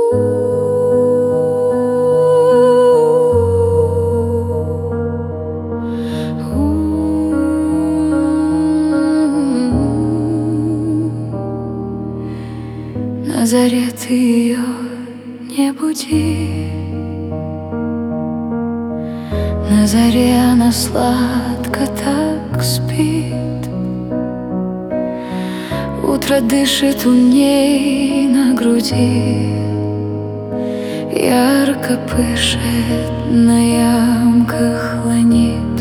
На заре ты ее не буди, на заре она сладко так спит. Утро дышит у ней на груди, ярко пышет, на ямках ланит.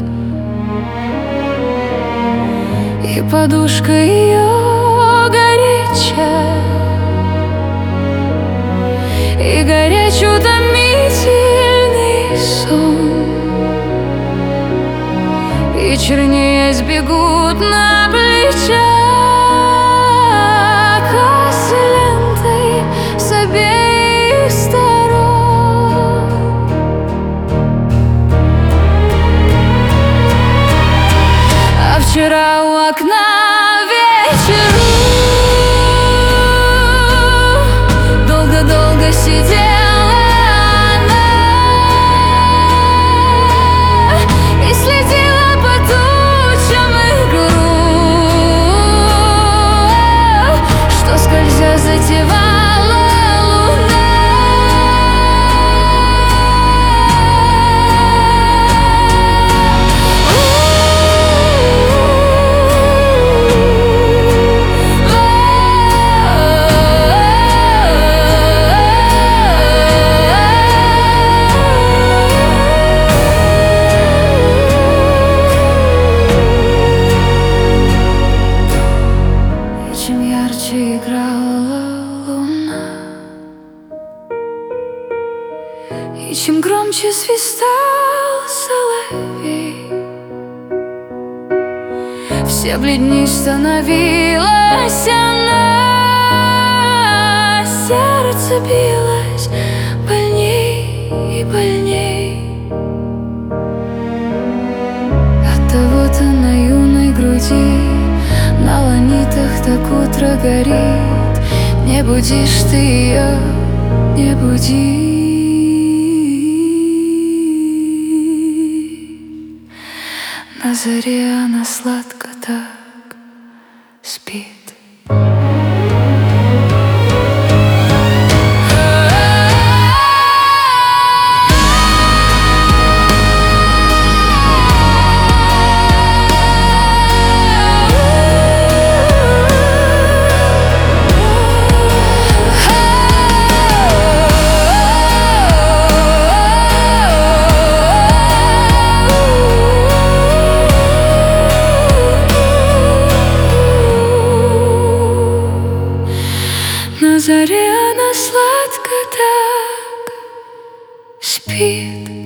И подушка ее горячая, и горячий утомительный сон, и чернеясь бегут на плечах косы лентой с обеих сторон. А вчера у окна вечером долго-долго сидела она и следила по тучам игру, что скользя затевала луна. Чем ярче играла луна, и чем громче свистал соловей, все бледней становилась она, сердце билось больней и больней. Оттого-то на юной груди, на ланитах так утро горит. Не будишь ты ее, не буди. На заре она сладко так спит. На заре она сладко так спит.